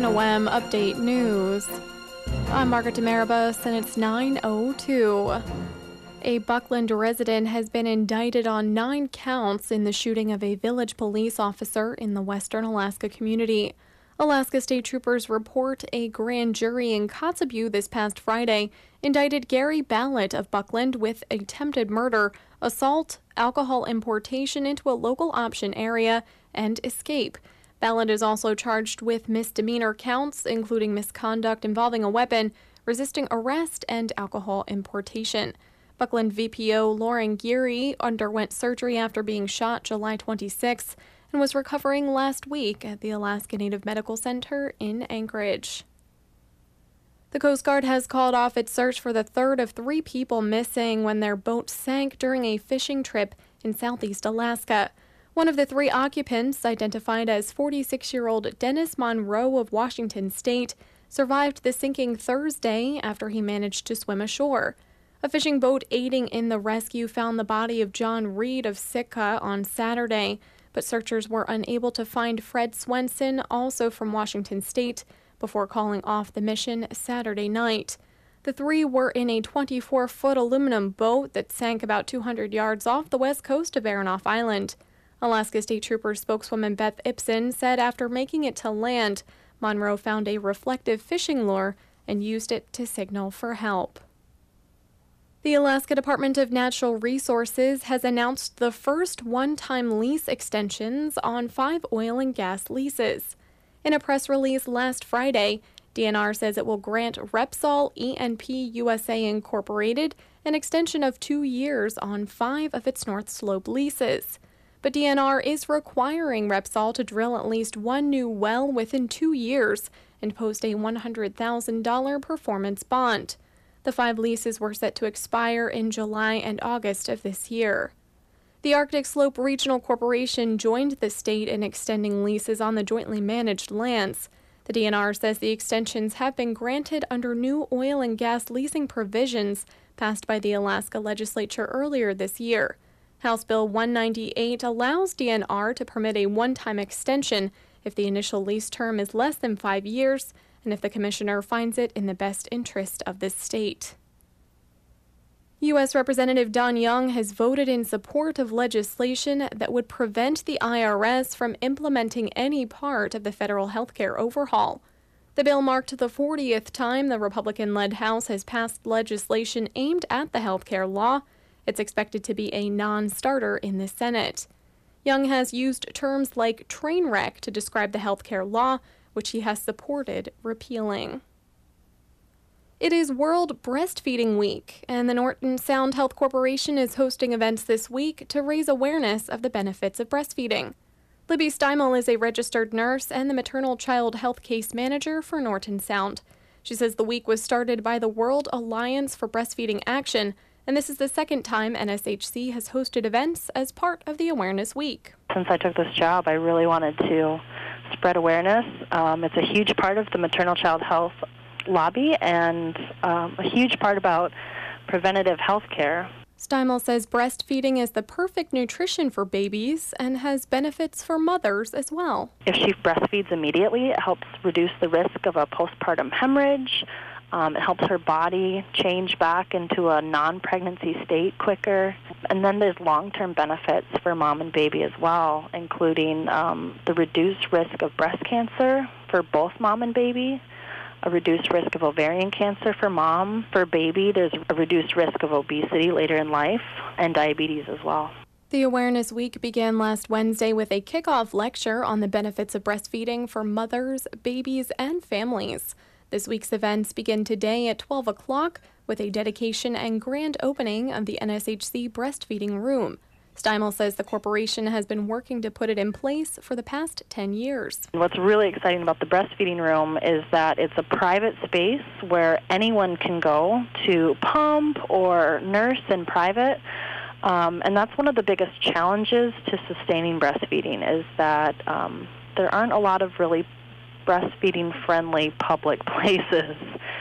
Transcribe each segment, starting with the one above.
KOM Update News. I'm Margaret Demaribus, and it's 9:02. A Buckland resident has been indicted on 9 counts in the shooting of a village police officer in the western Alaska community. Alaska State Troopers report a grand jury in Kotzebue this past Friday indicted Gary Ballett of Buckland with attempted murder, assault, alcohol importation into a local option area, and escape. Ballett is also charged with misdemeanor counts, including misconduct involving a weapon, resisting arrest, and alcohol importation. Buckland VPO Lauren Geary underwent surgery after being shot July 26 and was recovering last week at the Alaska Native Medical Center in Anchorage. The Coast Guard has called off its search for the third of 3 people missing when their boat sank during a fishing trip in southeast Alaska. One of the 3 occupants, identified as 46-year-old Dennis Monroe of Washington State, survived the sinking Thursday after he managed to swim ashore. A fishing boat aiding in the rescue found the body of John Reed of Sitka on Saturday, but searchers were unable to find Fred Swenson, also from Washington State, before calling off the mission Saturday night. The 3 were in a 24-foot aluminum boat that sank about 200 yards off the west coast of Aronoff Island. Alaska State Troopers spokeswoman Beth Ipson said after making it to land, Monroe found a reflective fishing lure and used it to signal for help. The Alaska Department of Natural Resources has announced the first one-time lease extensions on 5 oil and gas leases. In a press release last Friday, DNR says it will grant Repsol E&P USA Incorporated an extension of 2 years on 5 of its North Slope leases. But DNR is requiring Repsol to drill at least 1 new well within 2 years and post a $100,000 performance bond. The 5 leases were set to expire in July and August of this year. The Arctic Slope Regional Corporation joined the state in extending leases on the jointly managed lands. The DNR says the extensions have been granted under new oil and gas leasing provisions passed by the Alaska legislature earlier this year. House Bill 198 allows DNR to permit a one-time extension if the initial lease term is less than 5 years and if the commissioner finds it in the best interest of the state. U.S. Representative Don Young has voted in support of legislation that would prevent the IRS from implementing any part of the federal health care overhaul. The bill marked the 40th time the Republican-led House has passed legislation aimed at the health care law. It's expected to be a non-starter in the Senate. Young has used terms like train wreck to describe the health care law, which he has supported repealing. It is World Breastfeeding Week, and the Norton Sound Health Corporation is hosting events this week to raise awareness of the benefits of breastfeeding. Libby Steimel is a registered nurse and the maternal child health case manager for Norton Sound. She says the week was started by the World Alliance for Breastfeeding Action, and this is the second time NSHC has hosted events as part of the Awareness Week. Since I took this job, I really wanted to spread awareness. It's a huge part of the maternal child health lobby and a huge part about preventative health care. Steimel says breastfeeding is the perfect nutrition for babies and has benefits for mothers as well. If she breastfeeds immediately, it helps reduce the risk of a postpartum hemorrhage. It helps her body change back into a non-pregnancy state quicker. And then there's long-term benefits for mom and baby as well, including the reduced risk of breast cancer for both mom and baby, a reduced risk of ovarian cancer for mom. For baby, there's a reduced risk of obesity later in life and diabetes as well. The Awareness Week began last Wednesday with a kickoff lecture on the benefits of breastfeeding for mothers, babies, and families. This week's events begin today at 12 o'clock with a dedication and grand opening of the NSHC breastfeeding room. Steimel says the corporation has been working to put it in place for the past 10 years. What's really exciting about the breastfeeding room is that it's a private space where anyone can go to pump or nurse in private. And that's one of the biggest challenges to sustaining breastfeeding is that there aren't a lot of really breastfeeding-friendly public places.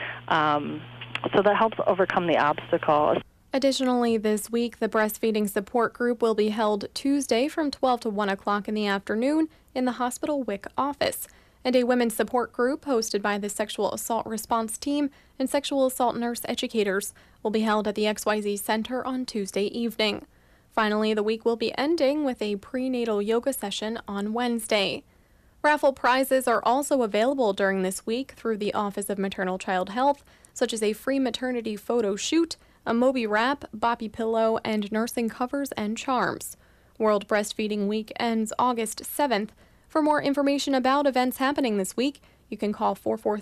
So that helps overcome the obstacle. Additionally, this week, the breastfeeding support group will be held Tuesday from 12 to 1 o'clock in the afternoon in the Hospital WIC office. and a women's support group hosted by the Sexual Assault Response Team and Sexual Assault Nurse Educators will be held at the XYZ Center on Tuesday evening. Finally, the week will be ending with a prenatal yoga session on Wednesday. Raffle prizes are also available during this week through the Office of Maternal Child Health, such as a free maternity photo shoot, a Moby wrap, boppy pillow, and nursing covers and charms. World Breastfeeding Week ends August 7th. For more information about events happening this week, you can call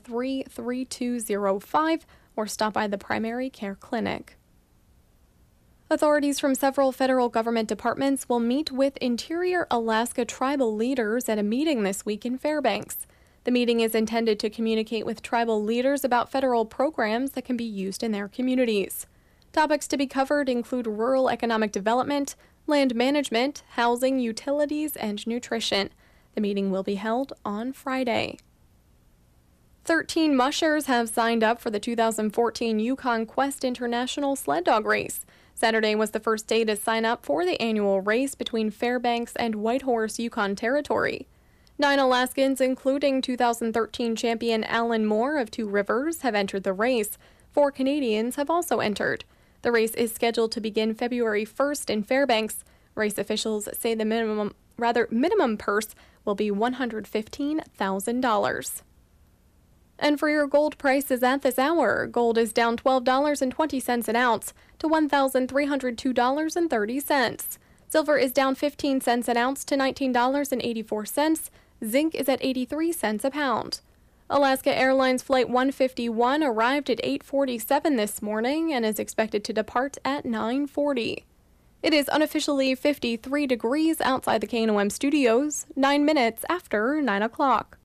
443-3205 or stop by the primary care clinic. Authorities from several federal government departments will meet with Interior Alaska tribal leaders at a meeting this week in Fairbanks. The meeting is intended to communicate with tribal leaders about federal programs that can be used in their communities. Topics to be covered include rural economic development, land management, housing, utilities, and nutrition. The meeting will be held on Friday. 13 mushers have signed up for the 2014 Yukon Quest International Sled Dog Race. Saturday was the first day to sign up for the annual race between Fairbanks and Whitehorse, Yukon Territory. 9 Alaskans, including 2013 champion Alan Moore of Two Rivers, have entered the race. 4 Canadians have also entered. The race is scheduled to begin February 1st in Fairbanks. Race officials say the minimum purse will be $115,000. And for your gold prices at this hour, gold is down $12.20 an ounce to $1,302.30. Silver is down 15 cents an ounce to $19.84. Zinc is at 83 cents a pound. Alaska Airlines Flight 151 arrived at 8:47 this morning and is expected to depart at 9:40. It is unofficially 53 degrees outside the KNOM studios, 9 minutes after 9 o'clock.